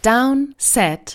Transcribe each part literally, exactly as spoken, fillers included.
Down, Set,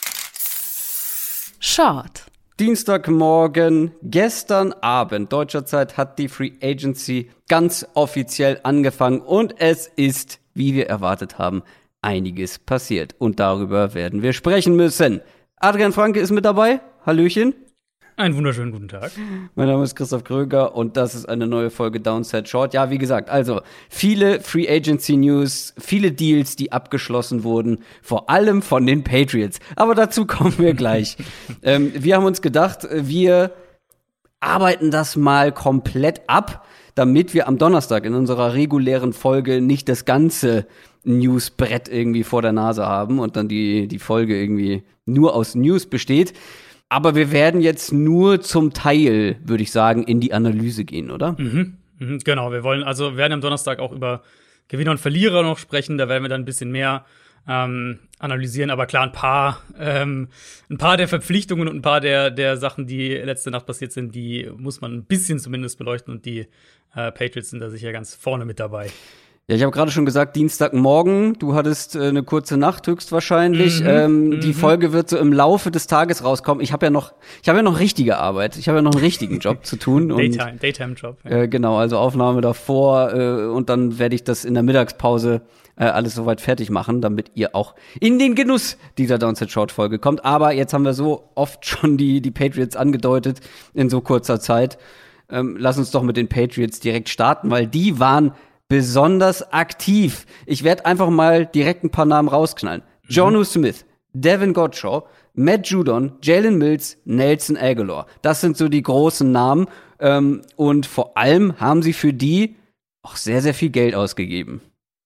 Short. Dienstagmorgen, gestern Abend deutscher Zeit hat die Free Agency ganz offiziell angefangen und es ist, wie wir erwartet haben, einiges passiert. Und darüber werden wir sprechen müssen. Adrian Franke ist mit dabei. Hallöchen. Einen wunderschönen guten Tag. Mein Name ist Christoph Kröger und das ist eine neue Folge Downset Short. Ja, wie gesagt, also viele Free Agency News, viele Deals, die abgeschlossen wurden, vor allem von den Patriots. Aber dazu kommen wir gleich. ähm, wir haben uns gedacht, wir arbeiten das mal komplett ab, damit wir am Donnerstag in unserer regulären Folge nicht das ganze Newsbrett irgendwie vor der Nase haben und dann die, die Folge irgendwie nur aus News besteht. Aber wir werden jetzt nur zum Teil, würde ich sagen, in die Analyse gehen, oder? Mhm, mhm, genau, wir wollen also wir werden am Donnerstag auch über Gewinner und Verlierer noch sprechen. Da werden wir dann ein bisschen mehr ähm, analysieren. Aber klar, ein paar, ähm, ein paar der Verpflichtungen und ein paar der, der Sachen, die letzte Nacht passiert sind, die muss man ein bisschen zumindest beleuchten. Und die äh, Patriots sind da sicher ganz vorne mit dabei. Ja, ich habe gerade schon gesagt, Dienstagmorgen, du hattest äh, eine kurze Nacht höchstwahrscheinlich. Mhm, ähm, mhm. Die Folge wird so im Laufe des Tages rauskommen. Ich habe ja noch, ich habe ja noch richtige Arbeit. Ich habe ja noch einen richtigen Job zu tun. Und, Daytime, Daytime-Job. Ja. Äh, genau, also Aufnahme davor äh, und dann werde ich das in der Mittagspause äh, alles soweit fertig machen, damit ihr auch in den Genuss dieser Downset Short Folge kommt. Aber jetzt haben wir so oft schon die die Patriots angedeutet in so kurzer Zeit. Ähm, lass uns doch mit den Patriots direkt starten, weil die waren besonders aktiv. Ich werde einfach mal direkt ein paar Namen rausknallen. Mhm. Jonnu Smith, Devin Godchaux, Matt Judon, Jalen Mills, Nelson Agholor. Das sind so die großen Namen. Ähm, und vor allem haben sie für die auch sehr, sehr viel Geld ausgegeben.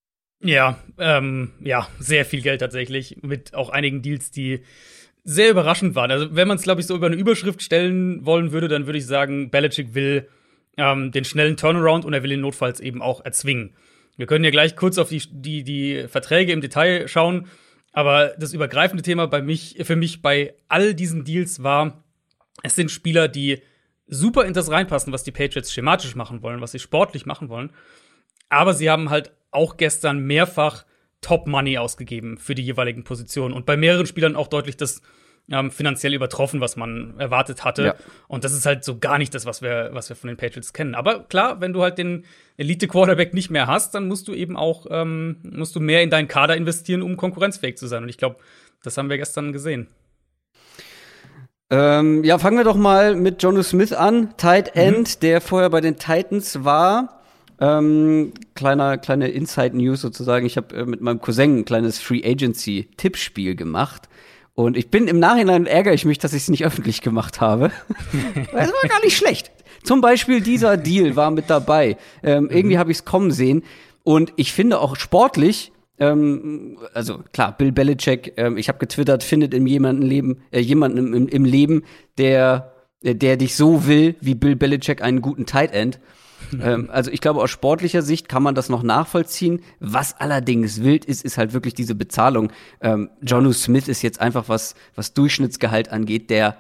Ja, ähm, ja, sehr viel Geld tatsächlich. Mit auch einigen Deals, die sehr überraschend waren. Also, wenn man es, glaube ich, so über eine Überschrift stellen wollen würde, dann würde ich sagen, Belichick will Ähm, den schnellen Turnaround und er will ihn notfalls eben auch erzwingen. Wir können ja gleich kurz auf die, die, die Verträge im Detail schauen, aber das übergreifende Thema bei mich, für mich bei all diesen Deals war, es sind Spieler, die super in das reinpassen, was die Patriots schematisch machen wollen, was sie sportlich machen wollen, aber sie haben halt auch gestern mehrfach Top-Money ausgegeben für die jeweiligen Positionen und bei mehreren Spielern auch deutlich das Ähm, finanziell übertroffen, was man erwartet hatte. Ja. Und das ist halt so gar nicht das, was wir, was wir von den Patriots kennen. Aber klar, wenn du halt den Elite-Quarterback nicht mehr hast, dann musst du eben auch ähm, musst du mehr in deinen Kader investieren, um konkurrenzfähig zu sein. Und ich glaube, das haben wir gestern gesehen. Ähm, ja, fangen wir doch mal mit Jonnu Smith an, Tight End, mhm. der vorher bei den Titans war. Ähm, kleiner, kleine Inside-News sozusagen. Ich habe äh, mit meinem Cousin ein kleines Free-Agency-Tippspiel gemacht. Und ich bin im Nachhinein ärgere ich mich, dass ich es nicht öffentlich gemacht habe. Das war gar nicht schlecht. Zum Beispiel dieser Deal war mit dabei. Ähm, mhm. Irgendwie habe ich es kommen sehen. Und ich finde auch sportlich, ähm, also klar, Bill Belichick, ähm, ich habe getwittert, findet in jemandem Leben, äh, jemanden im, im Leben, der, der dich so will, wie Bill Belichick einen guten Tight End. Ähm, also ich glaube, aus sportlicher Sicht kann man das noch nachvollziehen. Was allerdings wild ist, ist halt wirklich diese Bezahlung. Ähm, Jonnu Smith ist jetzt einfach, was, was Durchschnittsgehalt angeht, der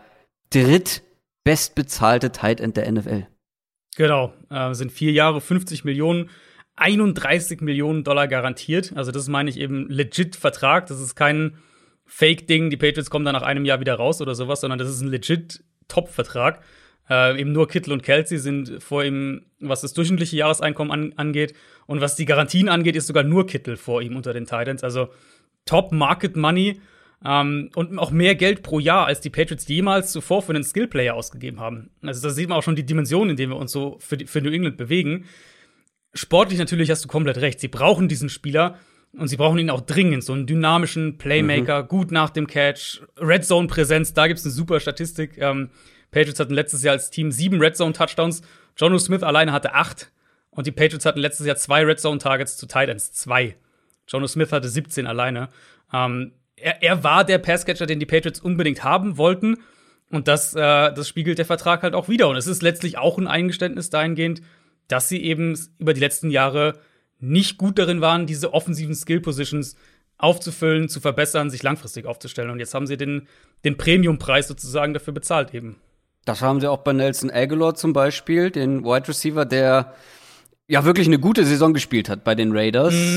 drittbestbezahlte Tight End der N F L. Genau, äh, sind vier Jahre, fünfzig Millionen, einunddreißig Millionen Dollar garantiert. Also das meine ich eben legit Vertrag. Das ist kein Fake-Ding, die Patriots kommen dann nach einem Jahr wieder raus oder sowas, sondern das ist ein legit Top-Vertrag. Äh, eben nur Kittle und Kelsey sind vor ihm, was das durchschnittliche Jahreseinkommen an, angeht. Und was die Garantien angeht, ist sogar nur Kittle vor ihm unter den Titans. Also Top Market Money ähm, und auch mehr Geld pro Jahr, als die Patriots jemals zuvor für einen Skillplayer ausgegeben haben. Also da sieht man auch schon die Dimension, in der wir uns so für, die, für New England bewegen. Sportlich natürlich hast du komplett recht. Sie brauchen diesen Spieler und sie brauchen ihn auch dringend. So einen dynamischen Playmaker, mhm. gut nach dem Catch, Red Zone Präsenz, da gibt's eine super Statistik. Ähm, Patriots hatten letztes Jahr als Team sieben Red Zone Touchdowns. Jonnu Smith alleine hatte acht. Und die Patriots hatten letztes Jahr zwei Red Zone Targets zu Tight Ends. Zwei. Jonnu Smith hatte siebzehn alleine. Ähm, er, er war der Passcatcher, den die Patriots unbedingt haben wollten. Und das, äh, das spiegelt der Vertrag halt auch wieder. Und es ist letztlich auch ein Eingeständnis dahingehend, dass sie eben über die letzten Jahre nicht gut darin waren, diese offensiven Skill-Positions aufzufüllen, zu verbessern, sich langfristig aufzustellen. Und jetzt haben sie den, den Premium-Preis sozusagen dafür bezahlt eben. Das haben sie auch bei Nelson Agholor zum Beispiel, den Wide Receiver, der ja wirklich eine gute Saison gespielt hat bei den Raiders. Mhm.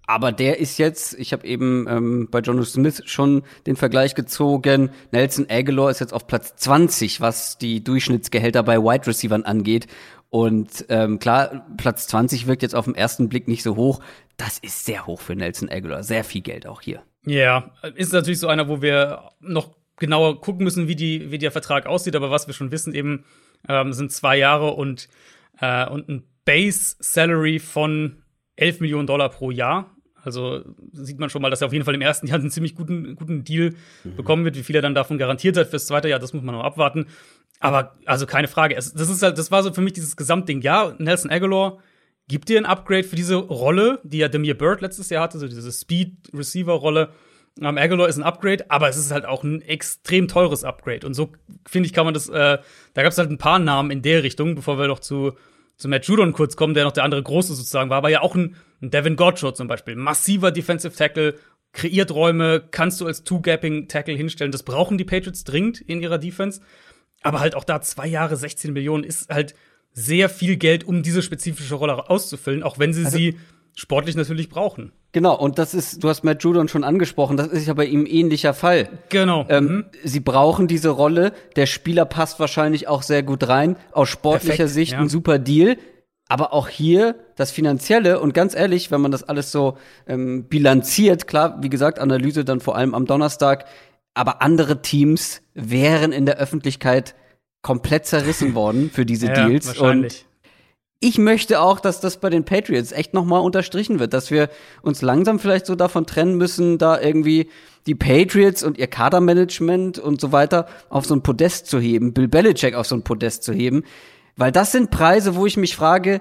Aber der ist jetzt, ich habe eben ähm, bei Jonnu Smith schon den Vergleich gezogen, Nelson Agholor ist jetzt auf Platz zwanzig, was die Durchschnittsgehälter bei Wide Receivern angeht. Und ähm, klar, Platz zwanzig wirkt jetzt auf den ersten Blick nicht so hoch. Das ist sehr hoch für Nelson Agholor, sehr viel Geld auch hier. Ja, yeah. Ist natürlich so einer, wo wir noch genauer gucken müssen, wie die wie der Vertrag aussieht. Aber was wir schon wissen eben, ähm, sind zwei Jahre und, äh, und ein Base-Salary von elf Millionen Dollar pro Jahr. Also sieht man schon mal, dass er auf jeden Fall im ersten Jahr einen ziemlich guten, guten Deal mhm. bekommen wird. Wie viel er dann davon garantiert hat fürs zweite Jahr, das muss man noch abwarten. Aber also keine Frage. Es, das ist halt, das war so für mich dieses Gesamtding. Ja, Nelson Agholor gibt dir ein Upgrade für diese Rolle, die ja Demir Bird letztes Jahr hatte, so diese Speed-Receiver-Rolle. Um, Agholor ist ein Upgrade, aber es ist halt auch ein extrem teures Upgrade. Und so, finde ich, kann man das, äh, da gab es halt ein paar Namen in der Richtung, bevor wir noch zu zu Matt Judon kurz kommen, der noch der andere Große sozusagen war, aber ja auch ein, ein Devin Godchaux zum Beispiel. Massiver Defensive Tackle, kreiert Räume, kannst du als Two-Gapping-Tackle hinstellen. Das brauchen die Patriots dringend in ihrer Defense. Aber halt auch da zwei Jahre, sechzehn Millionen ist halt sehr viel Geld, um diese spezifische Rolle auszufüllen, auch wenn sie also sie sportlich natürlich brauchen. Genau, und das ist, du hast Matt Judon schon angesprochen, das ist ja bei ihm ein ähnlicher Fall. Genau. Ähm, mhm. Sie brauchen diese Rolle, der Spieler passt wahrscheinlich auch sehr gut rein, aus sportlicher Perfekt, Sicht ja. ein super Deal, aber auch hier das Finanzielle und ganz ehrlich, wenn man das alles so ähm, bilanziert, klar, wie gesagt, Analyse dann vor allem am Donnerstag, aber andere Teams wären in der Öffentlichkeit komplett zerrissen worden für diese ja, Deals. Wahrscheinlich. Und ich möchte auch, dass das bei den Patriots echt noch mal unterstrichen wird, dass wir uns langsam vielleicht so davon trennen müssen, da irgendwie die Patriots und ihr Kadermanagement und so weiter auf so ein Podest zu heben, Bill Belichick auf so ein Podest zu heben, weil das sind Preise, wo ich mich frage,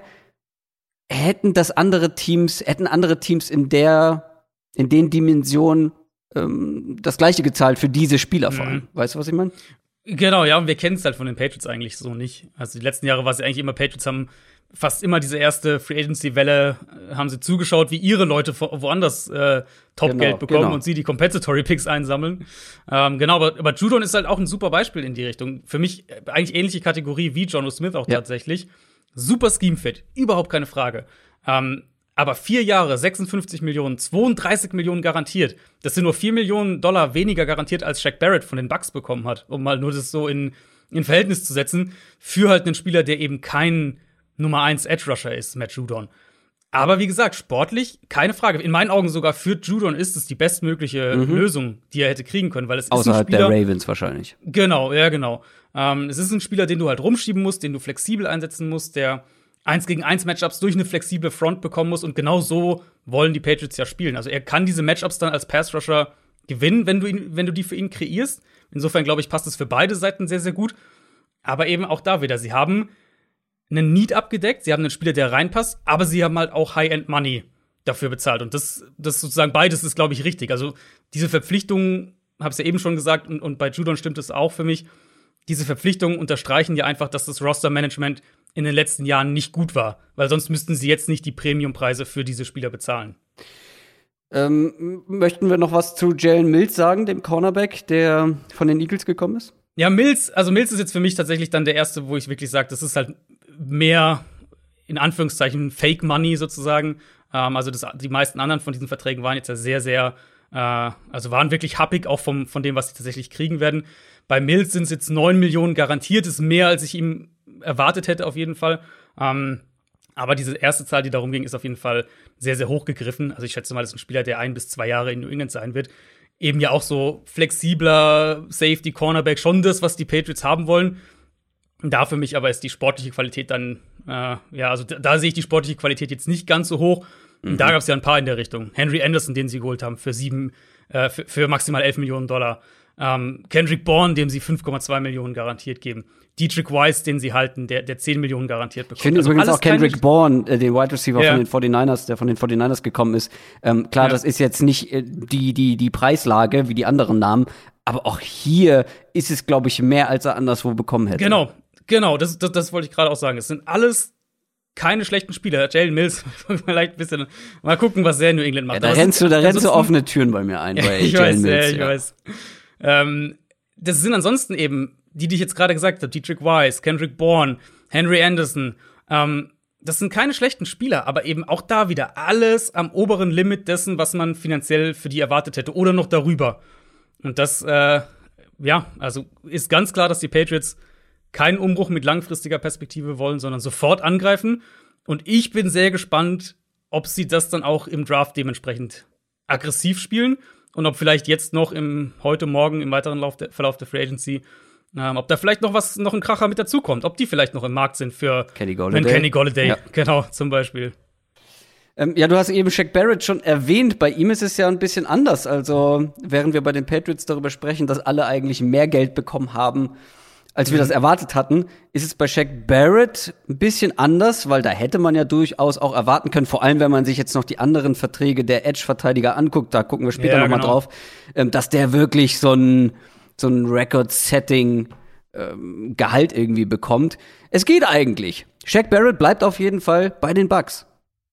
hätten das andere Teams, hätten andere Teams in der, in den Dimensionen ähm, das Gleiche gezahlt für diese Spieler vor allem. Mhm. Weißt du, was ich meine? Genau, ja, und wir kennen es halt von den Patriots eigentlich so nicht. Also die letzten Jahre war es ja eigentlich immer, Patriots haben fast immer diese erste Free Agency-Welle, äh, haben sie zugeschaut, wie ihre Leute wo- woanders äh, Top-Geld Genau, bekommen genau. und sie die Compensatory Picks einsammeln. Ähm, genau, aber, aber Judon ist halt auch ein super Beispiel in die Richtung. Für mich äh, eigentlich ähnliche Kategorie wie Jonnu Smith auch Ja. tatsächlich. Super Scheme-Fit, überhaupt keine Frage. Ähm, aber vier Jahre, sechsundfünfzig Millionen, zweiunddreißig Millionen garantiert. Das sind nur vier Millionen Dollar weniger garantiert, als Shaq Barrett von den Bucks bekommen hat. Um mal nur das so in, in Verhältnis zu setzen. Für halt einen Spieler, der eben kein Nummer eins Edge Rusher ist, Matt Judon. Aber wie gesagt, sportlich, keine Frage. In meinen Augen sogar für Judon ist es die bestmögliche Mhm. Lösung, die er hätte kriegen können. Weil es Außerhalb ist ein Spieler, der Ravens wahrscheinlich. Genau, ja, genau. Ähm, es ist ein Spieler, den du halt rumschieben musst, den du flexibel einsetzen musst, der eins gegen eins Matchups durch eine flexible Front bekommen muss. Und genau so wollen die Patriots ja spielen. Also er kann diese Matchups dann als Pass-Rusher gewinnen, wenn du, ihn, wenn du die für ihn kreierst. Insofern, glaube ich, passt es für beide Seiten sehr, sehr gut. Aber eben auch da wieder, sie haben einen Need abgedeckt, sie haben einen Spieler, der reinpasst, aber sie haben halt auch High-End-Money dafür bezahlt. Und das, das sozusagen beides ist, glaube ich, richtig. Also diese Verpflichtungen, habe ich ja eben schon gesagt, und, und bei Judon stimmt es auch für mich, diese Verpflichtungen unterstreichen ja einfach, dass das Roster-Management in den letzten Jahren nicht gut war. Weil sonst müssten sie jetzt nicht die Premiumpreise für diese Spieler bezahlen. Ähm, möchten wir noch was zu Jalen Mills sagen, dem Cornerback, der von den Eagles gekommen ist? Ja, Mills, also Mills ist jetzt für mich tatsächlich dann der erste, wo ich wirklich sage, das ist halt mehr, in Anführungszeichen, Fake Money sozusagen. Ähm, also das, die meisten anderen von diesen Verträgen waren jetzt ja sehr, sehr, äh, also waren wirklich happig, auch vom, von dem, was sie tatsächlich kriegen werden. Bei Mills sind es jetzt neun Millionen garantiert, ist mehr, als ich ihm erwartet hätte, auf jeden Fall. Ähm, aber diese erste Zahl, die darum ging, ist auf jeden Fall sehr, sehr hoch gegriffen. Also ich schätze mal, das ist ein Spieler, der ein bis zwei Jahre in New England sein wird. Eben ja auch so flexibler Safety, Cornerback, schon das, was die Patriots haben wollen. Da für mich aber ist die sportliche Qualität dann, äh, ja, also da, da sehe ich die sportliche Qualität jetzt nicht ganz so hoch. Mhm. Und da gab es ja ein paar in der Richtung. Henry Anderson, den sie geholt haben für sieben, äh, für, für maximal elf Millionen Dollar. Ähm, Kendrick Bourne, dem sie fünf Komma zwei Millionen garantiert geben. Dietrich Weiss, den sie halten, der, der zehn Millionen garantiert bekommt. Ich finde also übrigens auch Kendrick keine Bourne, äh, den Wide Receiver ja. von den forty-niners, der von den forty-niners gekommen ist. Ähm, klar, ja. das ist jetzt nicht äh, die, die, die Preislage wie die anderen Namen, aber auch hier ist es, glaube ich, mehr, als er anderswo bekommen hätte. Genau, genau, das, das, das wollte ich gerade auch sagen. Es sind alles keine schlechten Spieler. Jalen Mills, vielleicht ein bisschen, mal gucken, was er in New England macht. Ja, da Aber rennst du, da rennst du ansonsten- offene Türen bei mir ein, bei ich Jalen weiß, Mills. ja, ich ja. weiß. Ähm, das sind ansonsten eben, die, die ich jetzt gerade gesagt habe, Dietrich Weiss, Kendrick Bourne, Henry Anderson, ähm, das sind keine schlechten Spieler, aber eben auch da wieder alles am oberen Limit dessen, was man finanziell für die erwartet hätte oder noch darüber. Und das, äh, ja, also ist ganz klar, dass die Patriots keinen Umbruch mit langfristiger Perspektive wollen, sondern sofort angreifen. Und ich bin sehr gespannt, ob sie das dann auch im Draft dementsprechend aggressiv spielen und ob vielleicht jetzt noch im heute Morgen im weiteren Lauf der, Verlauf der Free Agency ähm, ob da vielleicht noch was noch ein Kracher mit dazukommt, ob die vielleicht noch im Markt sind für Kenny Golladay. Kenny Golladay, ja. Genau, zum Beispiel. Ähm, ja, du hast eben Shaq Barrett schon erwähnt. Bei ihm ist es ja ein bisschen anders. Also, während wir bei den Patriots darüber sprechen, dass alle eigentlich mehr Geld bekommen haben, als wir mhm. das erwartet hatten, ist es bei Shaq Barrett ein bisschen anders, weil da hätte man ja durchaus auch erwarten können, vor allem wenn man sich jetzt noch die anderen Verträge der Edge-Verteidiger anguckt, da gucken wir später ja, noch mal genau. drauf, ähm, dass der wirklich so ein so ein Record-Setting ähm, Gehalt irgendwie bekommt. Es geht eigentlich. Shaq Barrett bleibt auf jeden Fall bei den Bucks.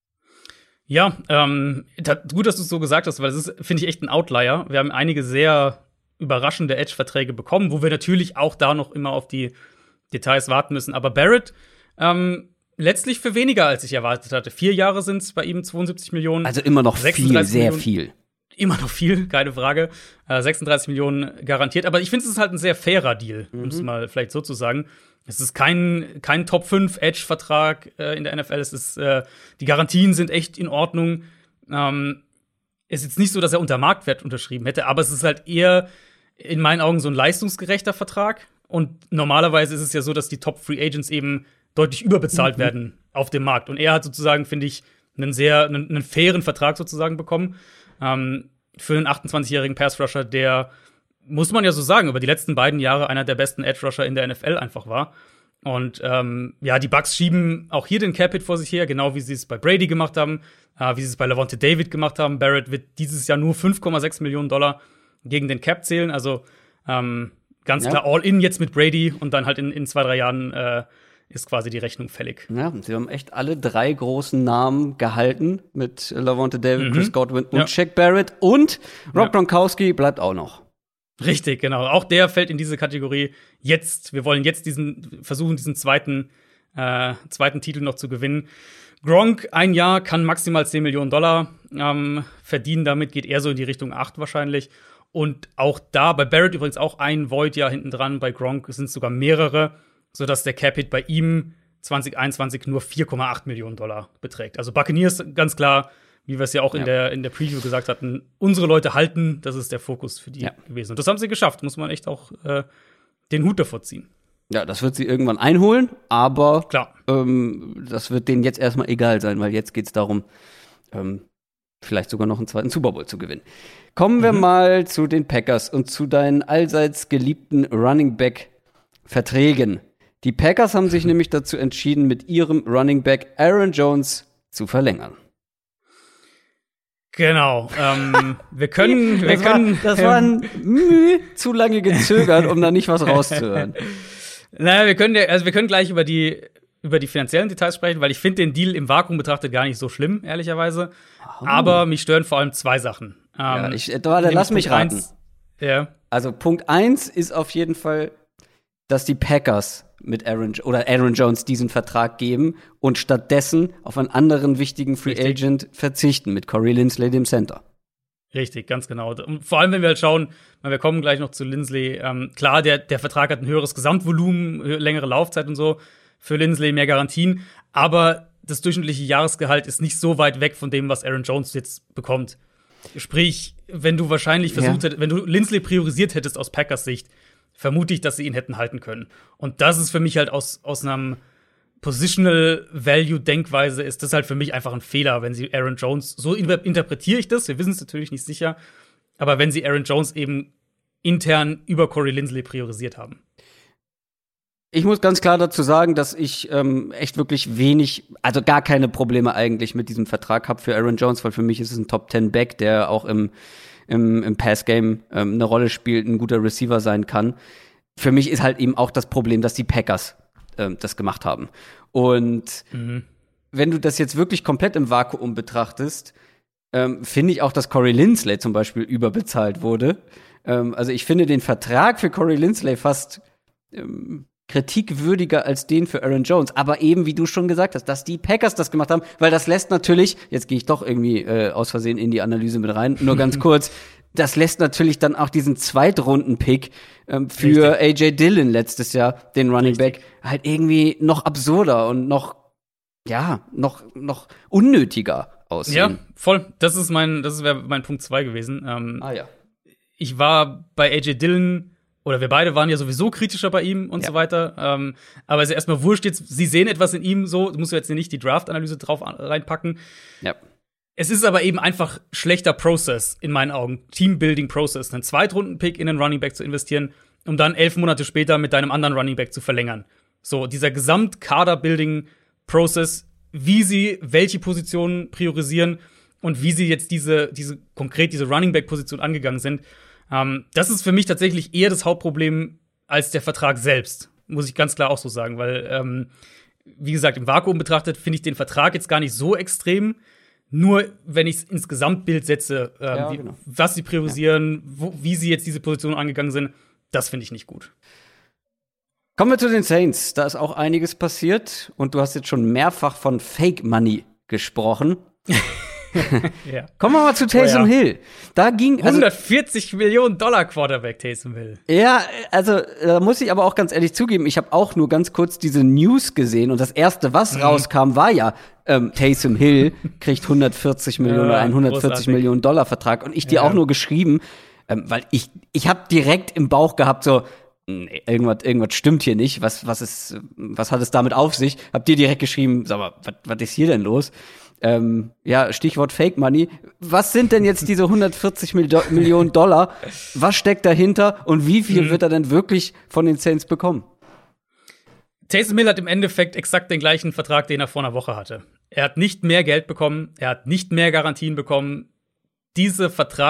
Ja, ähm, da, gut, dass du es so gesagt hast, weil das ist, finde ich, echt ein Outlier. Wir haben einige sehr überraschende Edge-Verträge bekommen, wo wir natürlich auch da noch immer auf die Details warten müssen. Aber Barrett ähm, letztlich für weniger, als ich erwartet hatte. Vier Jahre sind es bei ihm, zweiundsiebzig Millionen. Also immer noch viel, sehr Millionen. viel. Immer noch viel, keine Frage. Äh, sechsunddreißig Millionen garantiert. Aber ich finde, es ist halt ein sehr fairer Deal, um es Mhm. mal vielleicht so zu sagen. Es ist kein, kein Top fünf Edge-Vertrag äh, in der N F L. Es ist, äh, die Garantien sind echt in Ordnung. Ähm, es ist jetzt nicht so, dass er unter Marktwert unterschrieben hätte, aber es ist halt eher in meinen Augen so ein leistungsgerechter Vertrag. Und normalerweise ist es ja so, dass die Top-Free Agents eben deutlich überbezahlt mhm. werden auf dem Markt. Und er hat sozusagen, finde ich, einen sehr, einen, einen fairen Vertrag sozusagen bekommen. Ähm, für einen achtundzwanzigjährigen Pass-Rusher, der, muss man ja so sagen, über die letzten beiden Jahre einer der besten Edge-Rusher in der N F L einfach war. Und ähm, ja, die Bucks schieben auch hier den Cap-Hit vor sich her, genau wie sie es bei Brady gemacht haben, äh, wie sie es bei Lavonte David gemacht haben. Barrett wird dieses Jahr nur fünf Komma sechs Millionen Dollar gegen den Cap zählen. Also ähm, ganz ja. klar All-In jetzt mit Brady und dann halt in, in zwei, drei Jahren äh, ist quasi die Rechnung fällig. Ja, sie haben echt alle drei großen Namen gehalten mit Lavonte David, Mhm. Chris Godwin und Ja. Shaq Barrett. Und Rob Ja. Gronkowski bleibt auch noch. Richtig, genau. Auch der fällt in diese Kategorie. Jetzt, wir wollen jetzt diesen versuchen, diesen zweiten, äh, zweiten Titel noch zu gewinnen. Gronk, ein Jahr, kann maximal zehn Millionen Dollar ähm, verdienen. Damit geht er so in die Richtung acht wahrscheinlich. Und auch da, bei Barrett übrigens auch ein Void-Jahr hinten dran. Bei Gronk sind es sogar mehrere, sodass der Cap-Hit bei ihm zwanzig einundzwanzig nur vier Komma acht Millionen Dollar beträgt. Also Buccaneers, ganz klar, wie wir es ja auch Ja. in der, in der Preview gesagt hatten, unsere Leute halten, das ist der Fokus für die Ja. gewesen. Und das haben sie geschafft, muss man echt auch äh, den Hut davor ziehen. Ja, das wird sie irgendwann einholen, aber Klar. ähm, das wird denen jetzt erstmal egal sein, weil jetzt geht's darum, ähm, vielleicht sogar noch einen zweiten Super Bowl zu gewinnen. Kommen wir Mhm. mal zu den Packers und zu deinen allseits geliebten Running Back Verträgen. Die Packers haben sich nämlich dazu entschieden, mit ihrem Running Back Aaron Jones zu verlängern. Genau. Ähm, wir können, wir Das, können. war, das war ein Mühe zu lange gezögert, um da nicht was rauszuhören. Naja, wir können, ja- also wir können gleich über die, über die finanziellen Details sprechen, weil ich finde den Deal im Vakuum betrachtet gar nicht so schlimm, ehrlicherweise. Oh. Aber mich stören vor allem zwei Sachen. Ja, Ähm, ich, warte, nämlich lass mich Punkt raten. eins, Ja. Also Punkt eins ist auf jeden Fall, dass die Packers mit Aaron oder Aaron Jones diesen Vertrag geben und stattdessen auf einen anderen wichtigen Free Richtig. Agent verzichten mit Corey Linsley, dem Center. Richtig, ganz genau. Und vor allem, wenn wir halt schauen, weil wir kommen gleich noch zu Linsley. Ähm, klar, der, der Vertrag hat ein höheres Gesamtvolumen, hö- längere Laufzeit und so. Für Linsley mehr Garantien. Aber das durchschnittliche Jahresgehalt ist nicht so weit weg von dem, was Aaron Jones jetzt bekommt. Sprich, wenn du wahrscheinlich versucht Ja. hättest, wenn du Linsley priorisiert hättest aus Packers Sicht, vermute ich, dass sie ihn hätten halten können. Und das ist für mich halt aus, aus einem Positional Value Denkweise ist das halt für mich einfach ein Fehler, wenn sie Aaron Jones, so inter- interpretiere ich das, wir wissen es natürlich nicht sicher, aber wenn sie Aaron Jones eben intern über Corey Linsley priorisiert haben. Ich muss ganz klar dazu sagen, dass ich ähm, echt wirklich wenig, also gar keine Probleme eigentlich mit diesem Vertrag habe für Aaron Jones, weil für mich ist es ein Top Ten Back, der auch im, im, im Pass-Game ähm, eine Rolle spielt, ein guter Receiver sein kann. Für mich ist halt eben auch das Problem, dass die Packers ähm, das gemacht haben. Und Mhm. wenn du das jetzt wirklich komplett im Vakuum betrachtest, ähm, finde ich auch, dass Corey Linsley zum Beispiel überbezahlt wurde. Ähm, also ich finde den Vertrag für Corey Linsley fast ähm, kritikwürdiger als den für Aaron Jones. Aber eben, wie du schon gesagt hast, dass die Packers das gemacht haben, weil das lässt natürlich, jetzt gehe ich doch irgendwie äh, aus Versehen in die Analyse mit rein, nur ganz kurz, das lässt natürlich dann auch diesen Zweitrunden-Pick ähm, für A J Dillon letztes Jahr, den Running Back, halt irgendwie noch absurder und noch, ja, noch, noch unnötiger aussehen. Ja, voll. Das ist mein, das wäre mein Punkt zwei gewesen. Ähm, ah ja. Ich war bei A J Dillon, oder wir beide waren ja sowieso kritischer bei ihm und ja. so weiter. Ähm, aber es ist erstmal wurscht jetzt, sie sehen etwas in ihm so, du musst jetzt nicht die Draft-Analyse drauf reinpacken. Ja. Es ist aber eben einfach schlechter Prozess in meinen Augen. Teambuilding-Process. Einen Zweitrunden-Pick in einen Running Back zu investieren, um dann elf Monate später mit deinem anderen Running Back zu verlängern. So, dieser Gesamt-Kader-Building-Process, wie sie welche Positionen priorisieren und wie sie jetzt diese, diese konkret diese Running Back-Position angegangen sind. Ähm, das ist für mich tatsächlich eher das Hauptproblem als der Vertrag selbst. Muss ich ganz klar auch so sagen. Weil, ähm, wie gesagt, im Vakuum betrachtet finde ich den Vertrag jetzt gar nicht so extrem. Nur wenn ich es ins Gesamtbild setze, äh, ja, wie, genau. was sie priorisieren, ja. wo, wie sie jetzt diese Position angegangen sind, das finde ich nicht gut. Kommen wir zu den Saints. Da ist auch einiges passiert. Und du hast jetzt schon mehrfach von Fake Money gesprochen. ja. Kommen wir mal zu Taysom oh, ja. Hill. Da ging also, hundertvierzig Millionen Dollar Quarterback Taysom Hill. Ja, also da muss ich aber auch ganz ehrlich zugeben, ich habe auch nur ganz kurz diese News gesehen und das erste, was mhm. rauskam, war ja ähm, Taysom Hill kriegt hundertvierzig Millionen oder einen hundertvierzig Millionen Dollar Vertrag und ich dir ja. auch nur geschrieben, ähm, weil ich ich habe direkt im Bauch gehabt so nee, irgendwas irgendwas stimmt hier nicht, was was ist was hat es damit auf sich? Hab dir direkt geschrieben, sag mal, was was ist hier denn los? Ähm, ja, Stichwort Fake Money. Was sind denn jetzt diese hundertvierzig Millionen Dollar? Was steckt dahinter und wie viel mhm. wird er denn wirklich von den Saints bekommen? Taysom Hill hat im Endeffekt exakt den gleichen Vertrag, den er vor einer Woche hatte. Er hat nicht mehr Geld bekommen, er hat nicht mehr Garantien bekommen. Diese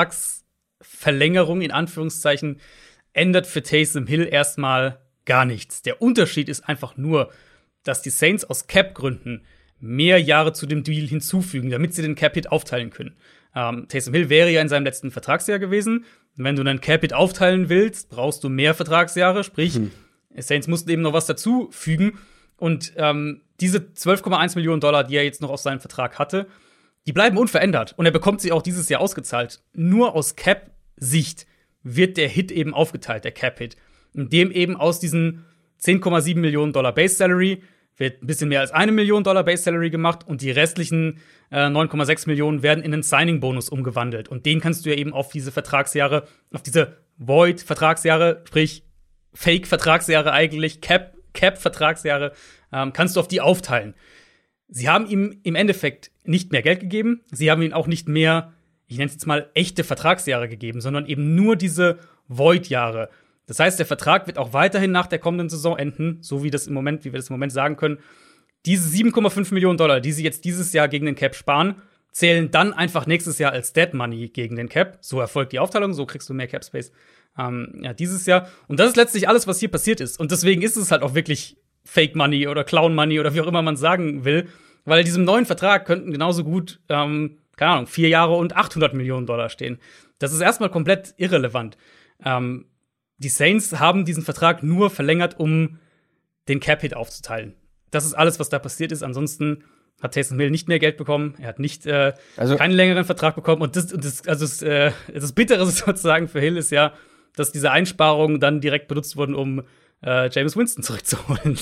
Vertragsverlängerung in Anführungszeichen ändert für Taysom Hill erstmal gar nichts. Der Unterschied ist einfach nur, dass die Saints aus Cap-Gründen mehr Jahre zu dem Deal hinzufügen, damit sie den Cap-Hit aufteilen können. Ähm, Taysom Hill wäre ja in seinem letzten Vertragsjahr gewesen. Wenn du einen Cap-Hit aufteilen willst, brauchst du mehr Vertragsjahre. Sprich, hm. Saints mussten eben noch was dazu fügen. Und ähm, diese zwölf Komma eins Millionen Dollar, die er jetzt noch aus seinem Vertrag hatte, die bleiben unverändert. Und er bekommt sie auch dieses Jahr ausgezahlt. Nur aus Cap-Sicht wird der Hit eben aufgeteilt, der Cap-Hit. Indem eben aus diesen zehn Komma sieben Millionen Dollar Base-Salary wird ein bisschen mehr als eine Million Dollar Base Salary gemacht und die restlichen äh, neun Komma sechs Millionen werden in einen Signing-Bonus umgewandelt. Und den kannst du ja eben auf diese Vertragsjahre, auf diese Void-Vertragsjahre, sprich Fake-Vertragsjahre eigentlich, Cap, Cap-Vertragsjahre, ähm, kannst du auf die aufteilen. Sie haben ihm im Endeffekt nicht mehr Geld gegeben, sie haben ihm auch nicht mehr, ich nenne es jetzt mal, echte Vertragsjahre gegeben, sondern eben nur diese Void-Jahre. Das heißt, der Vertrag wird auch weiterhin nach der kommenden Saison enden, so wie das im Moment, wie wir das im Moment sagen können. Diese sieben Komma fünf Millionen Dollar, die sie jetzt dieses Jahr gegen den Cap sparen, zählen dann einfach nächstes Jahr als Dead Money gegen den Cap. So erfolgt die Aufteilung, so kriegst du mehr Cap Space ähm, ja, dieses Jahr. Und das ist letztlich alles, was hier passiert ist. Und deswegen ist es halt auch wirklich Fake Money oder Clown Money oder wie auch immer man sagen will, weil in diesem neuen Vertrag könnten genauso gut, ähm, keine Ahnung, vier Jahre und achthundert Millionen Dollar stehen. Das ist erstmal komplett irrelevant. Ähm, Die Saints haben diesen Vertrag nur verlängert, um den Cap-Hit aufzuteilen. Das ist alles, was da passiert ist. Ansonsten hat Taysom Hill nicht mehr Geld bekommen. Er hat nicht äh, also, keinen längeren Vertrag bekommen. Und das, das, also das, äh, das Bittere sozusagen für Hill ist ja, dass diese Einsparungen dann direkt benutzt wurden, um äh, Jameis Winston zurückzuholen.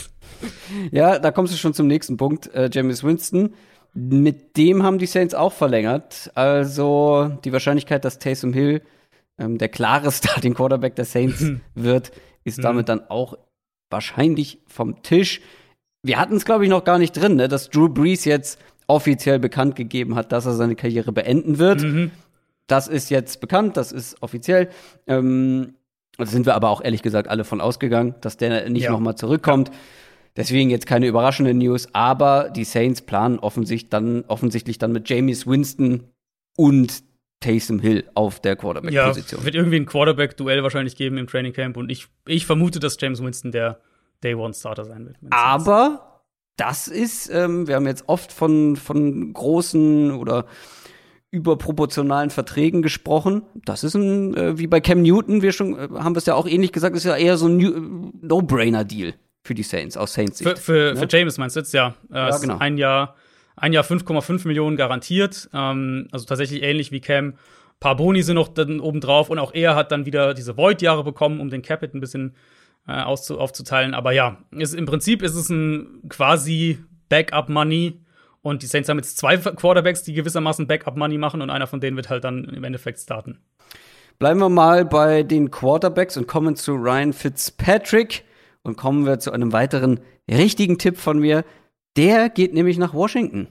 Ja, da kommst du schon zum nächsten Punkt. Äh, Jameis Winston, mit dem haben die Saints auch verlängert. Also die Wahrscheinlichkeit, dass Taysom Hill der klare Starting Quarterback der Saints wird, ist damit dann auch wahrscheinlich vom Tisch. Wir hatten es, glaube ich, noch gar nicht drin, ne, dass Drew Brees jetzt offiziell bekannt gegeben hat, dass er seine Karriere beenden wird. Mhm. Das ist jetzt bekannt, das ist offiziell. Ähm, da sind wir aber auch ehrlich gesagt alle von ausgegangen, dass der nicht ja. noch mal zurückkommt. Deswegen jetzt keine überraschende News, aber die Saints planen offensichtlich dann, offensichtlich dann mit Jameis Winston und Taysom Hill auf der Quarterback-Position. Ja, wird irgendwie ein Quarterback-Duell wahrscheinlich geben im Training Camp und ich, ich vermute, dass Jameis Winston der Day-One-Starter sein wird. Aber das ist, ähm, wir haben jetzt oft von, von großen oder überproportionalen Verträgen gesprochen. Das ist ein, äh, wie bei Cam Newton, wir schon, äh, haben wir es ja auch ähnlich gesagt, ist ja eher so ein New- No-Brainer-Deal. für die Saints, aus Saints Sicht. Für, für, ne? für James meinst du jetzt, ja. Äh, ja, genau. Ein Jahr, ein Jahr fünf Komma fünf Millionen garantiert. Ähm, also tatsächlich ähnlich wie Cam. Ein paar Boni sind noch dann oben drauf und auch er hat dann wieder diese Void-Jahre bekommen, um den Capit ein bisschen äh, auszu- aufzuteilen. Aber ja, ist, im Prinzip ist es ein quasi Backup-Money. Und die Saints haben jetzt zwei Quarterbacks, die gewissermaßen Backup-Money machen und einer von denen wird halt dann im Endeffekt starten. Bleiben wir mal bei den Quarterbacks und kommen zu Ryan Fitzpatrick. Und kommen wir zu einem weiteren richtigen Tipp von mir. Der geht nämlich nach Washington.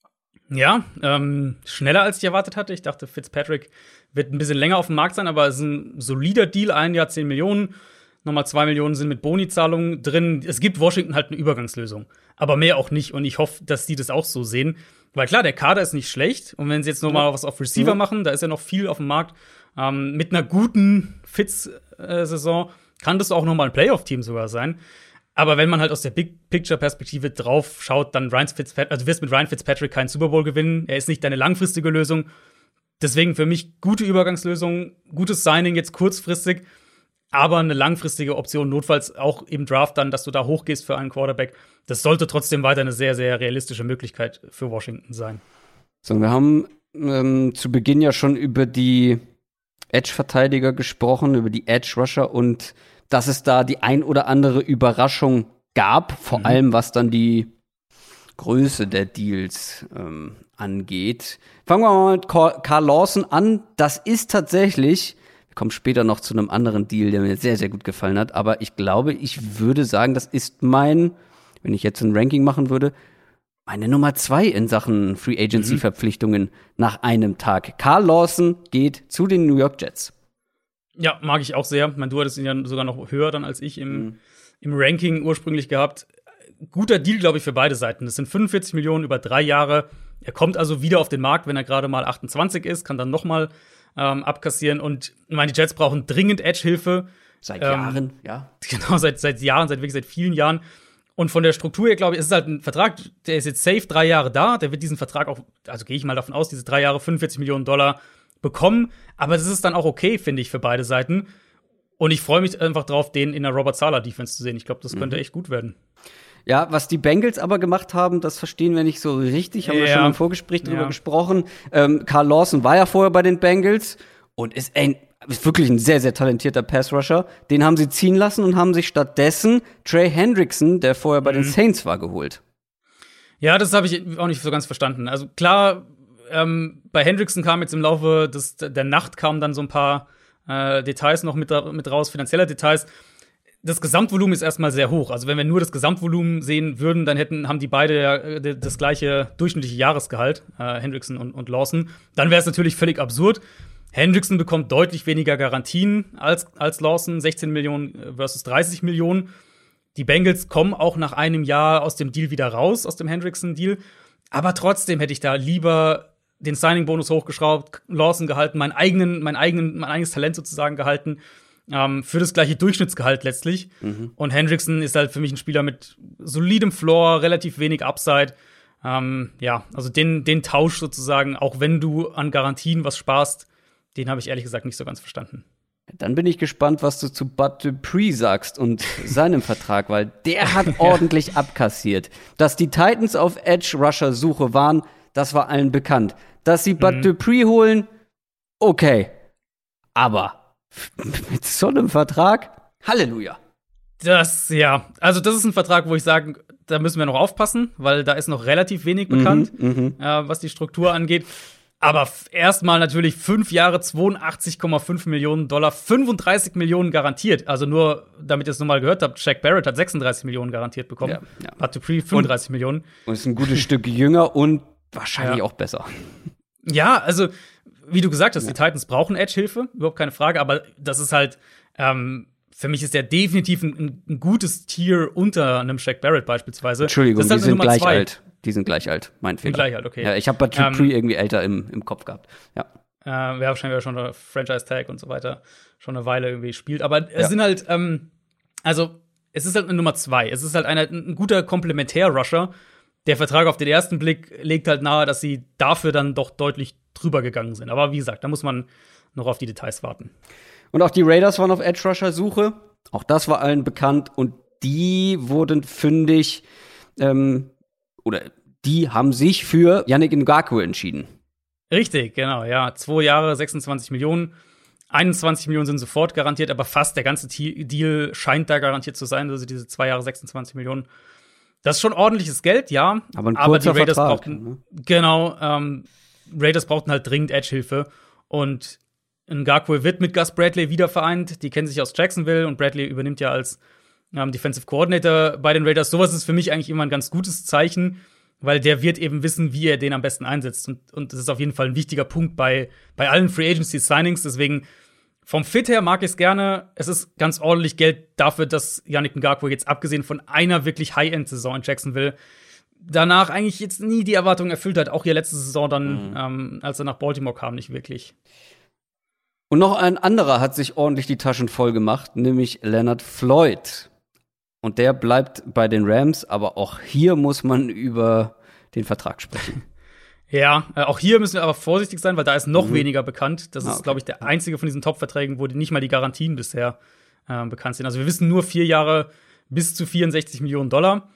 Ja, ähm, schneller als ich erwartet hatte. Ich dachte, Fitzpatrick wird ein bisschen länger auf dem Markt sein, aber es ist ein solider Deal. Ein Jahr zehn Millionen. Nochmal zwei Millionen sind mit Boni-Zahlungen drin. Es gibt Washington halt eine Übergangslösung. Aber mehr auch nicht. Und ich hoffe, dass die das auch so sehen. Weil klar, der Kader ist nicht schlecht. Und wenn sie jetzt noch mal was auf Receiver ja. machen, da ist ja noch viel auf dem Markt. Ähm, mit einer guten Fitz-Saison kann das auch noch mal ein Playoff-Team sogar sein. Aber wenn man halt aus der Big-Picture-Perspektive drauf schaut, dann Ryan Fitzpatrick, also du wirst mit Ryan Fitzpatrick keinen Super Bowl gewinnen. Er ist nicht deine langfristige Lösung. Deswegen für mich gute Übergangslösung, gutes Signing jetzt kurzfristig, aber eine langfristige Option, notfalls auch im Draft dann, dass du da hochgehst für einen Quarterback. Das sollte trotzdem weiter eine sehr, sehr realistische Möglichkeit für Washington sein. So, wir haben ähm, zu Beginn ja schon über die Edge-Verteidiger gesprochen, über die Edge-Rusher und dass es da die ein oder andere Überraschung gab, vor mhm. allem was dann die Größe der Deals ähm, angeht. Fangen wir mal mit Carl Lawson an. Das ist tatsächlich, wir kommen später noch zu einem anderen Deal, der mir sehr, sehr gut gefallen hat, aber ich glaube, ich würde sagen, das ist mein, wenn ich jetzt ein Ranking machen würde, meine Nummer zwei in Sachen Free Agency Verpflichtungen mhm. nach einem Tag. Carl Lawson geht zu den New York Jets. Ja, mag ich auch sehr. Ich meine, du hattest ihn ja sogar noch höher dann als ich im, mhm. im Ranking ursprünglich gehabt. Guter Deal, glaube ich, für beide Seiten. Das sind fünfundvierzig Millionen über drei Jahre. Er kommt also wieder auf den Markt, wenn er gerade mal achtundzwanzig ist, kann dann noch mal ähm, abkassieren. Und ich meine, die Jets brauchen dringend Edge-Hilfe. Seit ähm, Jahren, ja. Genau, seit, seit Jahren, seit wirklich seit vielen Jahren. Und von der Struktur her, glaube ich, ist es halt ein Vertrag, der ist jetzt safe drei Jahre da. Der wird diesen Vertrag auch, also gehe ich mal davon aus, diese drei Jahre fünfundvierzig Millionen Dollar bekommen. Aber das ist dann auch okay, finde ich, für beide Seiten. Und ich freue mich einfach drauf, den in der Robert Saleh-Defense zu sehen. Ich glaube, das könnte mhm. echt gut werden. Ja, was die Bengals aber gemacht haben, das verstehen wir nicht so richtig. Haben ja. wir schon im Vorgespräch drüber ja. gesprochen. Ähm, Carl Lawson war ja vorher bei den Bengals und ist, ein, ist wirklich ein sehr, sehr talentierter Pass-Rusher. Den haben sie ziehen lassen und haben sich stattdessen Trey Hendrickson, der vorher bei mhm. den Saints war, geholt. Ja, das habe ich auch nicht so ganz verstanden. Also klar, ähm, bei Hendrickson kam jetzt im Laufe des, der Nacht kamen dann so ein paar äh, Details noch mit, mit raus, finanzielle Details. Das Gesamtvolumen ist erstmal sehr hoch. Also wenn wir nur das Gesamtvolumen sehen würden, dann hätten, haben die beide ja das gleiche durchschnittliche Jahresgehalt, äh, Hendrickson und, und Lawson. Dann wäre es natürlich völlig absurd. Hendrickson bekommt deutlich weniger Garantien als, als Lawson, sechzehn Millionen versus dreißig Millionen. Die Bengals kommen auch nach einem Jahr aus dem Deal wieder raus, aus dem Hendrickson-Deal. Aber trotzdem hätte ich da lieber den Signing-Bonus hochgeschraubt, Lawson gehalten, meinen eigenen, mein, eigenen, mein eigenes Talent sozusagen gehalten. Ähm, für das gleiche Durchschnittsgehalt letztlich. Mhm. Und Hendrickson ist halt für mich ein Spieler mit solidem Floor, relativ wenig Upside. Ähm, ja, also den, den Tausch sozusagen, auch wenn du an Garantien was sparst, den habe ich ehrlich gesagt nicht so ganz verstanden. Dann bin ich gespannt, was du zu Bud Dupree sagst und seinem Vertrag, weil der hat ordentlich abkassiert. Dass die Titans auf Edge-Rusher-Suche waren, das war allen bekannt. Dass sie Bud mhm. Dupree holen, okay. Aber mit so einem Vertrag? Halleluja. Das, ja. Also, das ist ein Vertrag, wo ich sage, da müssen wir noch aufpassen, weil da ist noch relativ wenig bekannt, mhm, äh, was die Struktur angeht. Aber erstmal natürlich fünf Jahre, zweiundachtzig Komma fünf Millionen Dollar, fünfunddreißig Millionen garantiert. Also nur, damit ihr es nochmal gehört habt, Shaq Barrett hat sechsunddreißig Millionen garantiert bekommen. Ja, ja. Bud Dupree fünfunddreißig und, Millionen. Und ist ein gutes Stück jünger und wahrscheinlich ja. auch besser. Ja, also wie du gesagt hast, ja. die Titans brauchen Edge-Hilfe, überhaupt keine Frage, aber das ist halt, ähm, für mich ist der definitiv ein, ein gutes Tier unter einem Shaq Barrett beispielsweise. Entschuldigung, das ist halt die sind Nummer gleich zwei. alt. Die sind gleich alt, mein Fehler. Gleich alt, okay. Ja, ich habe bei Dupree ähm, irgendwie älter im, im Kopf gehabt. Ja. Äh, Wäre wahrscheinlich schon eine Franchise-Tag und so weiter schon eine Weile irgendwie spielt. Aber es ja. sind halt, ähm, also es ist halt eine Nummer zwei. Es ist halt eine, ein guter Komplementär-Rusher. Der Vertrag auf den ersten Blick legt halt nahe, dass sie dafür dann doch deutlich drüber gegangen sind. Aber wie gesagt, da muss man noch auf die Details warten. Und auch die Raiders waren auf Edge-Rusher-Suche. Auch das war allen bekannt. Und die wurden fündig, ähm, oder die haben sich für Yannick Ngakoue entschieden. Richtig, genau, ja. Zwei Jahre, sechsundzwanzig Millionen. einundzwanzig Millionen sind sofort garantiert, aber fast der ganze Deal scheint da garantiert zu sein. Also diese zwei Jahre, sechsundzwanzig Millionen. Das ist schon ordentliches Geld, ja. Aber ein aber die kurzer Raiders Vertrag, brauchten, ne? genau, ähm, Raiders brauchten halt dringend Edge-Hilfe. Und Ngakoue wird mit Gus Bradley wieder vereint. Die kennen sich aus Jacksonville und Bradley übernimmt ja als ähm, Defensive Coordinator bei den Raiders. Sowas ist für mich eigentlich immer ein ganz gutes Zeichen, weil der wird eben wissen, wie er den am besten einsetzt. Und, und das ist auf jeden Fall ein wichtiger Punkt bei, bei allen Free Agency Signings. Deswegen vom Fit her mag ich es gerne. Es ist ganz ordentlich Geld dafür, dass Yannick Ngakoue jetzt abgesehen von einer wirklich High-End-Saison in Jacksonville danach eigentlich jetzt nie die Erwartungen erfüllt hat. Auch hier letzte Saison dann, mhm. ähm, als er nach Baltimore kam, nicht wirklich. Und noch ein anderer hat sich ordentlich die Taschen voll gemacht, nämlich Leonard Floyd. Und der bleibt bei den Rams, aber auch hier muss man über den Vertrag sprechen. Ja, äh, auch hier müssen wir aber vorsichtig sein, weil da ist noch mhm. weniger bekannt. Das ah, ist, okay. glaube ich, der einzige von diesen Top-Verträgen, wo die nicht mal die Garantien bisher äh, bekannt sind. Also wir wissen nur vier Jahre bis zu vierundsechzig Millionen Dollar.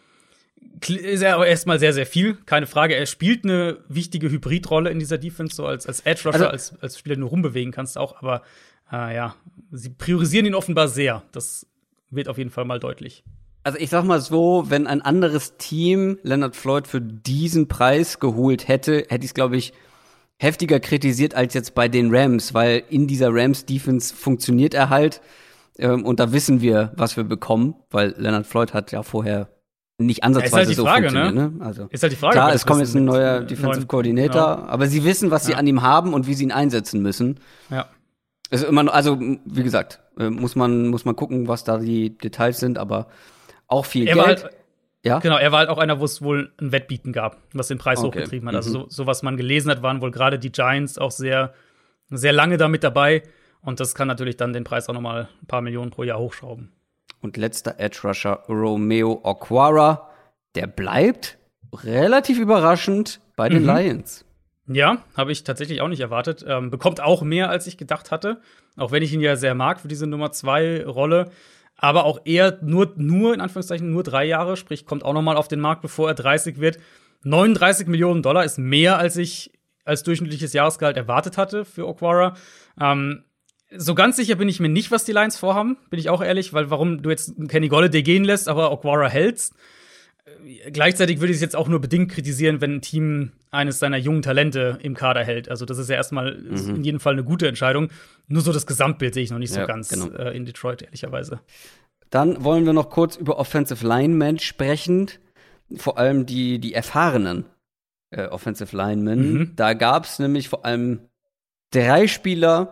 Ist ja aber erstmal sehr, sehr viel, keine Frage. Er spielt eine wichtige Hybridrolle in dieser Defense, so als, als Edge-Rusher, also, als, als Spieler, den du rumbewegen kannst auch. Aber äh, ja, sie priorisieren ihn offenbar sehr. Das wird auf jeden Fall mal deutlich. Also ich sag mal so, wenn ein anderes Team Leonard Floyd für diesen Preis geholt hätte, hätte ich es, glaube ich, heftiger kritisiert als jetzt bei den Rams, weil in dieser Rams-Defense funktioniert er halt. Ähm, und da wissen wir, was wir bekommen, weil Leonard Floyd hat ja vorher nicht ansatzweise ja, ist halt die Frage, so funktioniert. Ne? Also, ist halt die Frage. Klar, es kommt jetzt ein neuer Defensive Coordinator, genau. aber sie wissen, was sie ja. an ihm haben und wie sie ihn einsetzen müssen. Ja. Es ist immer noch, also wie gesagt, muss man muss man gucken, was da die Details sind, aber auch viel er Geld. Halt, ja? Genau, er war halt auch einer, wo es wohl ein Wettbieten gab, was den Preis okay. hochgetrieben hat. Also mhm. so, so was man gelesen hat, waren wohl gerade die Giants auch sehr, sehr lange damit dabei. Und das kann natürlich dann den Preis auch noch mal ein paar Millionen pro Jahr hochschrauben. Und letzter Edge-Rusher Romeo Okwara, der bleibt relativ überraschend bei den mhm. Lions. Ja, habe ich tatsächlich auch nicht erwartet. Ähm, bekommt auch mehr, als ich gedacht hatte. Auch wenn ich ihn ja sehr mag für diese Nummer zwei Rolle. Aber auch eher nur, nur in Anführungszeichen, nur drei Jahre. Sprich, kommt auch noch mal auf den Markt, bevor er dreißig wird. neununddreißig Millionen Dollar ist mehr, als ich als durchschnittliches Jahresgehalt erwartet hatte für Okwara. Ähm, So ganz sicher bin ich mir nicht, was die Lions vorhaben, bin ich auch ehrlich, weil warum du jetzt Kenny Golladay gehen lässt, aber Okwara hältst. Äh, gleichzeitig würde ich es jetzt auch nur bedingt kritisieren, wenn ein Team eines seiner jungen Talente im Kader hält. Also das ist ja erstmal mhm. in jedem Fall eine gute Entscheidung. Nur so das Gesamtbild sehe ich noch nicht ja, so ganz genau. äh, in Detroit, ehrlicherweise. Dann wollen wir noch kurz über Offensive Linemen sprechen. Vor allem die, die erfahrenen äh, Offensive Linemen. Mhm. Da gab es nämlich vor allem drei Spieler,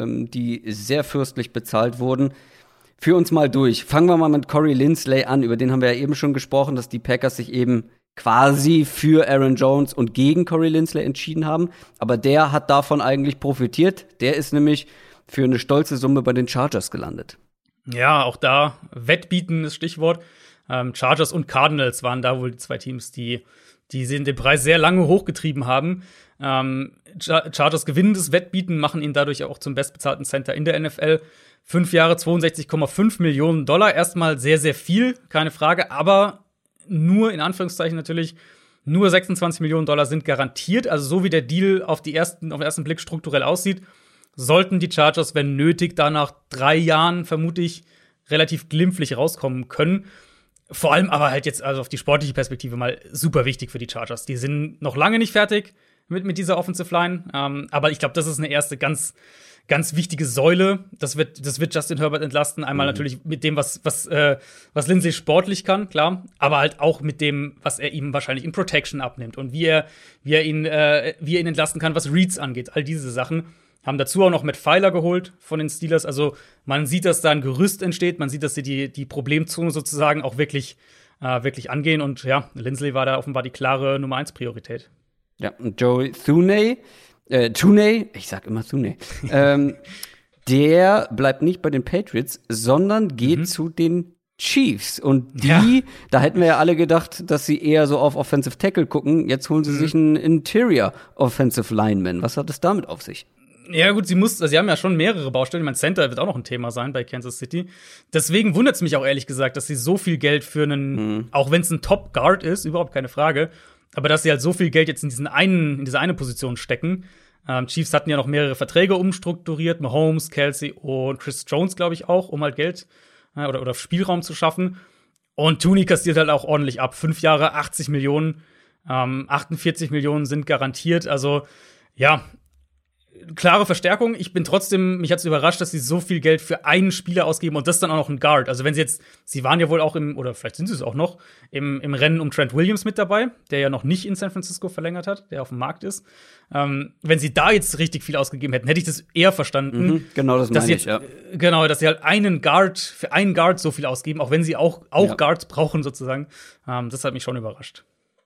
die sehr fürstlich bezahlt wurden. Führ uns mal durch. Fangen wir mal mit Corey Linsley an. Über den haben wir ja eben schon gesprochen, dass die Packers sich eben quasi für Aaron Jones und gegen Corey Linsley entschieden haben. Aber der hat davon eigentlich profitiert. Der ist nämlich für eine stolze Summe bei den Chargers gelandet. Ja, auch da Wettbieten ist Stichwort. Ähm, Chargers und Cardinals waren da wohl die zwei Teams, die, die den Preis sehr lange hochgetrieben haben. Ähm, Chargers gewinnen das Wettbieten, machen ihn dadurch auch zum bestbezahlten Center in der N F L. Fünf Jahre, zweiundsechzig Komma fünf Millionen Dollar. Erstmal sehr, sehr viel, keine Frage. Aber nur, in Anführungszeichen natürlich, nur sechsundzwanzig Millionen Dollar sind garantiert. Also so wie der Deal auf, die ersten, auf den ersten Blick strukturell aussieht, sollten die Chargers, wenn nötig, da nach drei Jahren vermutlich relativ glimpflich rauskommen können. Vor allem aber halt jetzt also auf die sportliche Perspektive mal super wichtig für die Chargers. Die sind noch lange nicht fertig mit, mit dieser Offensive Line. Ähm, aber ich glaube, das ist eine erste ganz, ganz wichtige Säule. Das wird, das wird Justin Herbert entlasten. Einmal mhm. natürlich mit dem, was, was, äh, was Lindsay sportlich kann, klar. Aber halt auch mit dem, was er ihm wahrscheinlich in Protection abnimmt. Und wie er, wie er ihn, äh, wie er ihn entlasten kann, was Reads angeht. All diese Sachen. Haben dazu auch noch Matt Feiler geholt von den Steelers. Also man sieht, dass da ein Gerüst entsteht. Man sieht, dass sie die, die Problemzone sozusagen auch wirklich, äh, wirklich angehen. Und ja, Linsley war da offenbar die klare Nummer eins Priorität. Ja, und Joey Thuney, äh, Thuney, ich sag immer Thuney, ähm, der bleibt nicht bei den Patriots, sondern geht mhm. zu den Chiefs. Und die, ja. da hätten wir ja alle gedacht, dass sie eher so auf Offensive Tackle gucken. Jetzt holen sie mhm. sich einen Interior Offensive Lineman. Was hat es damit auf sich? Ja, gut, sie muss, also sie haben ja schon mehrere Baustellen. Mein Center wird auch noch ein Thema sein bei Kansas City. Deswegen wundert es mich auch ehrlich gesagt, dass sie so viel Geld für einen, mhm. auch wenn es ein Top Guard ist, überhaupt keine Frage, aber dass sie halt so viel Geld jetzt in diesen einen, in diese eine Position stecken. Ähm, Chiefs hatten ja noch mehrere Verträge umstrukturiert, Mahomes, Kelsey und Chris Jones, glaube ich auch, um halt Geld äh, oder, oder Spielraum zu schaffen. Und Tooney kassiert halt auch ordentlich ab. Fünf Jahre, achtzig Millionen, ähm, achtundvierzig Millionen sind garantiert. Also, ja, klare Verstärkung. Ich bin trotzdem, mich hat es überrascht, dass sie so viel Geld für einen Spieler ausgeben und das dann auch noch ein Guard. Also wenn sie jetzt, sie waren ja wohl auch im, oder vielleicht sind sie es auch noch, im, im Rennen um Trent Williams mit dabei, der ja noch nicht in San Francisco verlängert hat, der auf dem Markt ist. Ähm, wenn sie da jetzt richtig viel ausgegeben hätten, hätte ich das eher verstanden. Mhm, genau, das meine ich, ja. Genau, dass sie halt einen Guard, für einen Guard so viel ausgeben, auch wenn sie auch, auch ja. Guards brauchen sozusagen. Ähm, das hat mich schon überrascht.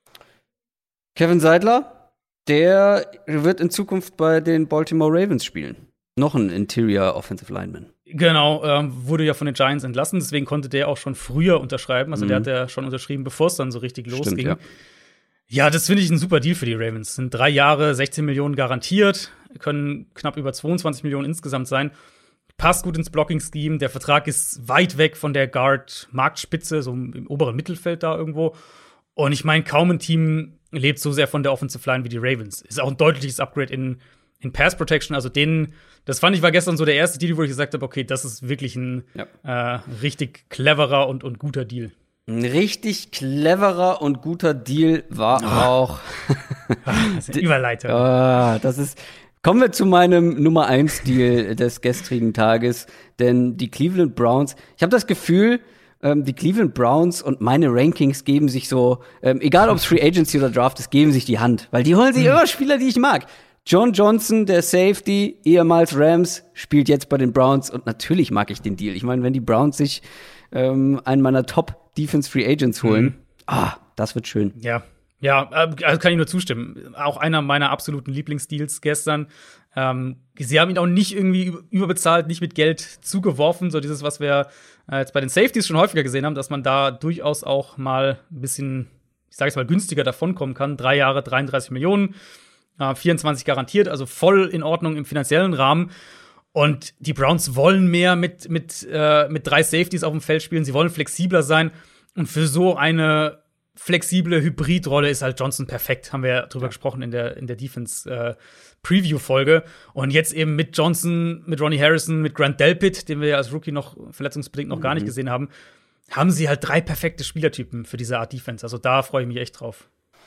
Kevin Seidler, der wird in Zukunft bei den Baltimore Ravens spielen. Noch ein Interior Offensive Lineman. Genau, ähm, wurde ja von den Giants entlassen, deswegen konnte der auch schon früher unterschreiben. Also mhm. der hat ja schon unterschrieben, bevor es dann so richtig Stimmt, losging. Ja, ja das finde ich ein super Deal für die Ravens. Das sind drei Jahre, sechzehn Millionen garantiert, können knapp über zweiundzwanzig Millionen insgesamt sein. Passt gut ins Blocking-Scheme. Der Vertrag ist weit weg von der Guard-Marktspitze, so im oberen Mittelfeld da irgendwo. Und ich meine, kaum ein Team lebt so sehr von der Offensive Line wie die Ravens. Ist auch ein deutliches Upgrade in, in Pass Protection. Also denen, das fand ich war gestern so der erste Deal, wo ich gesagt habe, okay, das ist wirklich ein ja. äh, richtig cleverer und, und guter Deal. Ein richtig cleverer und guter Deal war oh. auch das ist eine Überleitung. Oh, das ist Kommen wir zu meinem Nummer eins Deal des gestrigen Tages, denn die Cleveland Browns, ich habe das Gefühl, ähm, die Cleveland Browns und meine Rankings geben sich so, ähm, egal ob es Free Agency oder Draft ist, geben sich die Hand, weil die holen sich immer Spieler, die ich mag. John Johnson, der Safety, ehemals Rams, spielt jetzt bei den Browns und natürlich mag ich den Deal. Ich meine, wenn die Browns sich ähm, einen meiner Top-Defense-Free Agents holen, mhm. ah, das wird schön. Ja. Ja, also kann ich nur zustimmen. Auch einer meiner absoluten Lieblingsdeals gestern. Ähm, sie haben ihn auch nicht irgendwie überbezahlt, nicht mit Geld zugeworfen. So dieses, was wir äh, jetzt bei den Safeties schon häufiger gesehen haben, dass man da durchaus auch mal ein bisschen, ich sage jetzt mal, günstiger davonkommen kann. Drei Jahre, dreiunddreißig Millionen, äh, vierundzwanzig garantiert, also voll in Ordnung im finanziellen Rahmen. Und die Browns wollen mehr mit, mit, äh, mit drei Safeties auf dem Feld spielen. Sie wollen flexibler sein. Und für so eine flexible Hybridrolle ist halt Johnson perfekt. Haben wir ja drüber ja. gesprochen in der, in der Defense-Preview-Folge. Äh, und jetzt eben mit Johnson, mit Ronnie Harrison, mit Grant Delpit, den wir ja als Rookie noch verletzungsbedingt noch mhm. gar nicht gesehen haben, haben sie halt drei perfekte Spielertypen für diese Art Defense. Also da freue ich mich echt drauf.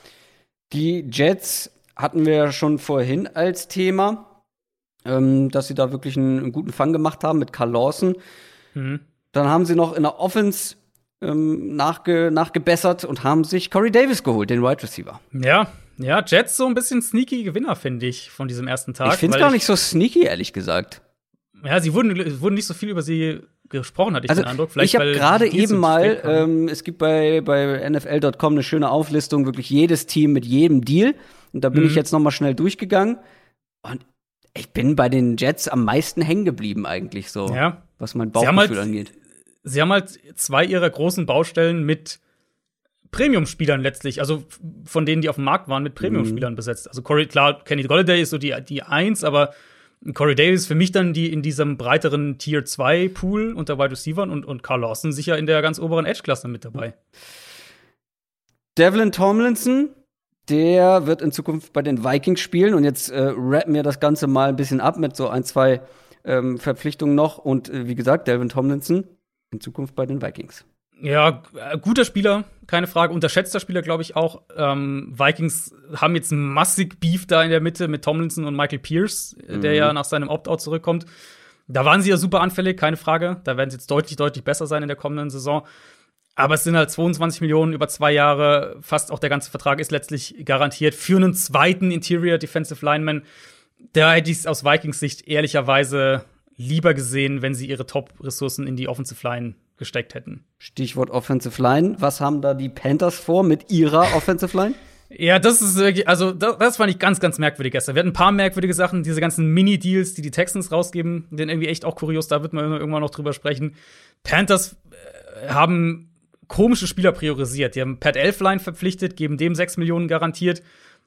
Die Jets hatten wir ja schon vorhin als Thema, ähm, dass sie da wirklich einen, einen guten Fang gemacht haben mit Carl Lawson. Mhm. Dann haben sie noch in der Offense ähm, nachge, nachgebessert und haben sich Corey Davis geholt, den Wide Receiver. Ja, ja, Jets so ein bisschen sneaky Gewinner, finde ich, von diesem ersten Tag. Ich finde es gar nicht so sneaky, ehrlich gesagt. Ja, sie wurden, wurden nicht so viel über sie gesprochen, hatte ich also, den Eindruck. Vielleicht, ich habe gerade eben mal, ähm, es gibt bei, bei N F L Punkt com eine schöne Auflistung, wirklich jedes Team mit jedem Deal. Und da bin mhm. ich jetzt noch mal schnell durchgegangen. Und ich bin bei den Jets am meisten hängen geblieben eigentlich so, ja. was mein Bauchgefühl halt, angeht. Sie haben halt zwei ihrer großen Baustellen mit Premium-Spielern letztlich, also von denen, die auf dem Markt waren, mit Premium-Spielern mhm. besetzt. Also Corey, klar, Kenny Golladay ist so die, die Eins, aber Corey Davis für mich dann die in diesem breiteren Tier zwei Pool unter Wide Receivern und, und Carl Lawson sicher in der ganz oberen Edge-Klasse mit dabei. Devlin Tomlinson, der wird in Zukunft bei den Vikings spielen und jetzt äh, rappen wir das Ganze mal ein bisschen ab mit so ein, zwei ähm, Verpflichtungen noch und äh, wie gesagt, Devlin Tomlinson in Zukunft bei den Vikings. Ja, guter Spieler, keine Frage. Unterschätzter Spieler, glaube ich auch. Ähm, Vikings haben jetzt massig Beef da in der Mitte mit Tomlinson und Michael Pierce, mhm. der ja nach seinem Opt-out zurückkommt. Da waren sie ja super anfällig, keine Frage. Da werden sie jetzt deutlich, deutlich besser sein in der kommenden Saison. Aber es sind halt zweiundzwanzig Millionen über zwei Jahre. Fast auch der ganze Vertrag ist letztlich garantiert für einen zweiten Interior Defensive Lineman. Da hätte ich es aus Vikings Sicht ehrlicherweise lieber gesehen, wenn sie ihre Top-Ressourcen in die Offensive Line gesteckt hätten. Stichwort Offensive Line. Was haben da die Panthers vor mit ihrer Offensive Line? Ja, das ist wirklich, also das, das fand ich ganz, ganz merkwürdig gestern. Wir hatten ein paar merkwürdige Sachen, diese ganzen Mini-Deals, die die Texans rausgeben, sind irgendwie echt auch kurios, da wird man irgendwann noch drüber sprechen. Panthers äh, haben komische Spieler priorisiert. Die haben Pat Elflein verpflichtet, geben dem sechs Millionen garantiert.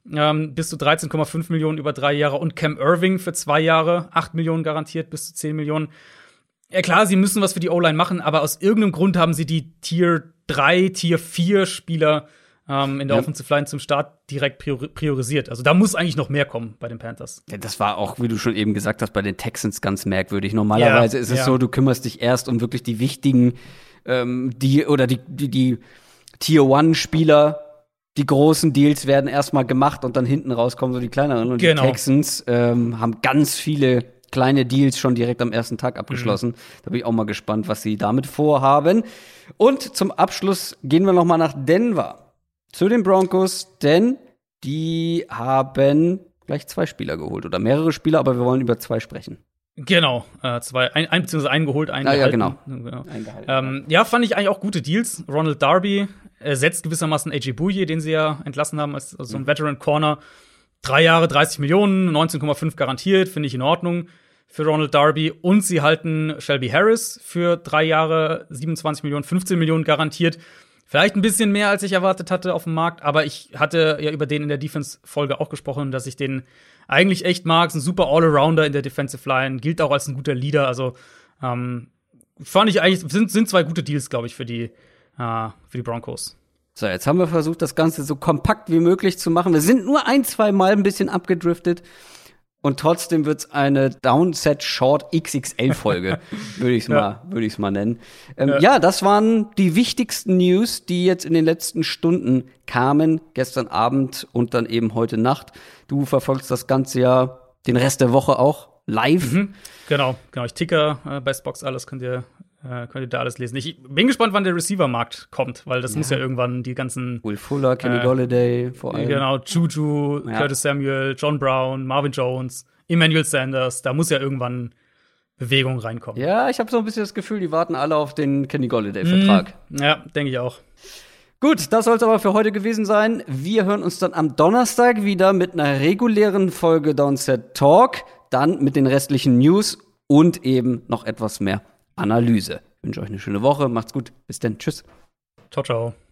ähm, bis zu dreizehn Komma fünf Millionen über drei Jahre und Cam Irving für zwei Jahre, acht Millionen garantiert, bis zu zehn Millionen. Ja klar, sie müssen was für die O-Line machen, aber aus irgendeinem Grund haben sie die Tier drei, Tier vier Spieler ähm, in der ja. Offensive Line zum Start direkt priori- priorisiert. Also da muss eigentlich noch mehr kommen bei den Panthers. Ja, das war auch, wie du schon eben gesagt hast, bei den Texans ganz merkwürdig. Normalerweise ja, ist es ja. so, du kümmerst dich erst um wirklich die wichtigen, ähm, die oder die, die, die Tier-One-Spieler. Die großen Deals werden erstmal gemacht und dann hinten rauskommen so die kleineren. Und genau. die Texans ähm, haben ganz viele kleine Deals schon direkt am ersten Tag abgeschlossen. Mhm. Da bin ich auch mal gespannt, was sie damit vorhaben. Und zum Abschluss gehen wir noch mal nach Denver zu den Broncos, denn die haben gleich zwei Spieler geholt oder mehrere Spieler, aber wir wollen über zwei sprechen. Genau, äh, zwei, ein, ein beziehungsweise einen geholt, einen ah, ja, gehalten. genau. genau. Ähm, ja, fand ich eigentlich auch gute Deals. Ronald Darby ersetzt gewissermaßen A J Bouye, den sie ja entlassen haben als, als so ein mhm. Veteran Corner. Drei Jahre, dreißig Millionen, neunzehn Komma fünf garantiert, finde ich in Ordnung für Ronald Darby. Und sie halten Shelby Harris für drei Jahre, siebenundzwanzig Millionen, fünfzehn Millionen garantiert. Vielleicht ein bisschen mehr, als ich erwartet hatte auf dem Markt, aber ich hatte ja über den in der Defense-Folge auch gesprochen, dass ich den eigentlich echt mag. Ist ein super All-Arounder in der Defensive Line, gilt auch als ein guter Leader. Also ähm, fand ich eigentlich, sind, sind zwei gute Deals, glaube ich, für die, äh, für die Broncos. So, jetzt haben wir versucht, das Ganze so kompakt wie möglich zu machen. Wir sind nur ein, zwei Mal ein bisschen abgedriftet. Und trotzdem wird's eine Downset Short X X L-Folge, würde ich es ja. mal, würde ich's mal nennen. Ähm, ja. ja, das waren die wichtigsten News, die jetzt in den letzten Stunden kamen, gestern Abend und dann eben heute Nacht. Du verfolgst das Ganze ja den Rest der Woche auch live. Mhm. Genau, genau. Ich ticker äh, bei Spox alles, könnt ihr Äh, könnt ihr da alles lesen. Ich bin gespannt, wann der Receiver-Markt kommt, weil das ja. muss ja irgendwann die ganzen Will Fuller, Kenny äh, Golladay vor allem. Genau, Juju, ja. Curtis Samuel, John Brown, Marvin Jones, Emmanuel Sanders. Da muss ja irgendwann Bewegung reinkommen. Ja, ich habe so ein bisschen das Gefühl, die warten alle auf den Kenny Golladay-Vertrag. Mm, ja, denke ich auch. Gut, das soll es aber für heute gewesen sein. Wir hören uns dann am Donnerstag wieder mit einer regulären Folge Downset Talk, dann mit den restlichen News und eben noch etwas mehr Analyse. Ich wünsche euch eine schöne Woche. Macht's gut. Bis dann. Tschüss. Ciao, ciao.